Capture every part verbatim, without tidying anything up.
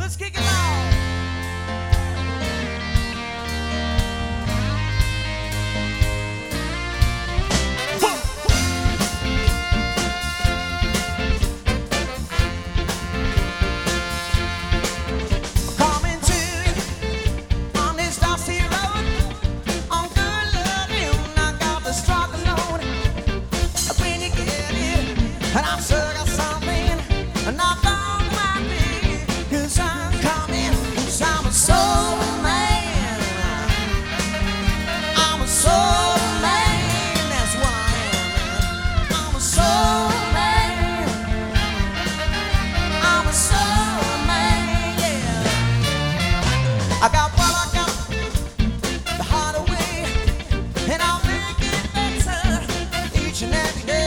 Let's kick it on. And I'm sure I got something knocked on my knee, 'cause I'm coming, 'cause I'm a soul man. I'm a soul man, that's what I am. I'm a soul man. I'm a soul man, yeah. I got what I got the harder way, and I'll make it better each and every day.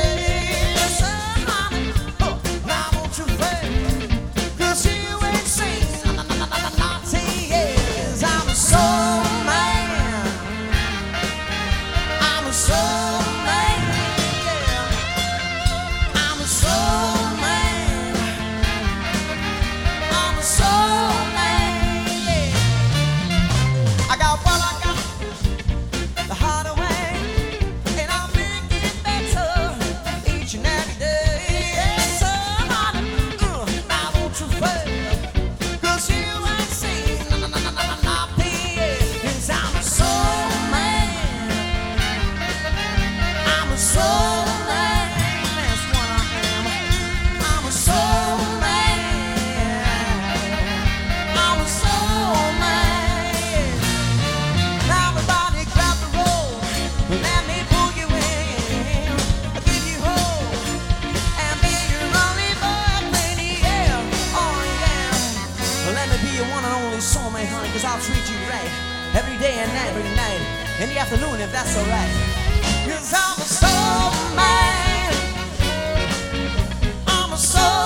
Soul man, honey, 'cause I'll treat you right every day and every night, in the afternoon if that's alright. 'Cause I'm a soul man. I'm a soul